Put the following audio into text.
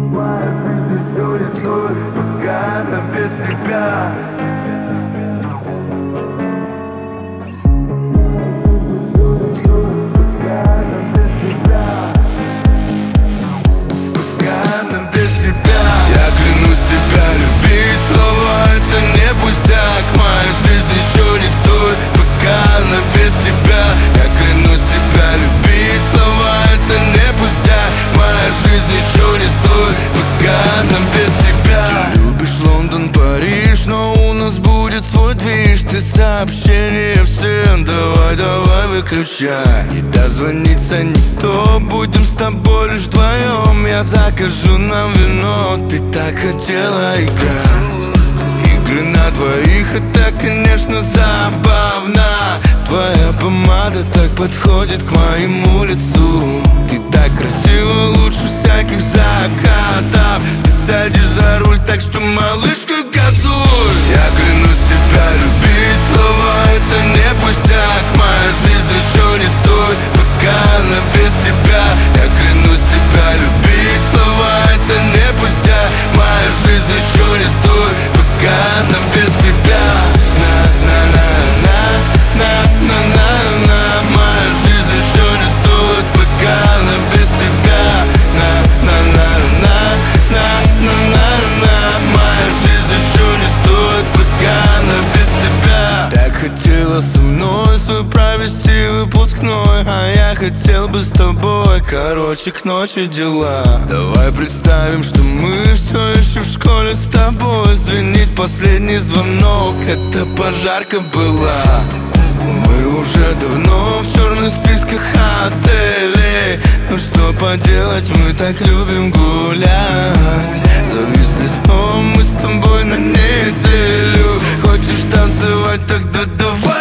Моя жизнь еще не стоит, пока она без тебя. Я клянусь тебя любить, слова это не пустяк. Моя жизнь ничего не стоит, пока она без тебя. Я клянусь тебя любить, слова это не пустяк. Моя жизнь ничего не стоит, пока она без тебя. Ты любишь Лондон, Париж, но у нас будет свой движ. Ты сообщения всем, давай выключай. Не дозвонится никто, будем с тобой лишь вдвоем. Я закажу нам вино, ты так хотела играть. Игры на двоих, это, конечно, забавно. Твоя помада так подходит к моему лицу. Ты так красива, лучше всяких закатов. Ты садишь за руль, так что, малышка, газуй. Я клянусь тебя любить, слова это не пустяк. Моя жизнь ничего не стоит, пока она без тебя. Я клянусь тебя любить, слова это не пустяк. Моя жизнь ничего не стоит, пока она без тебя. На-на-на-на-на-на-на-на. Моя жизнь ничего не стоит, пока она без тебя. На-на-на-на-на-на-на-на. Моя жизнь ничего не стоит, пока она без тебя. Так хотела со мной свой провести выпускной, а я хотел бы с тобой, короче, к ночи дела. Давай представим, что мы все еще в школе с тобой. Звенит последний звонок, это пожарка была. Мы уже давно в черных списках отелей. Ну что поделать, мы так любим гулять. Зависли снова мы с тобой на неделю. Хочешь танцевать, тогда давай.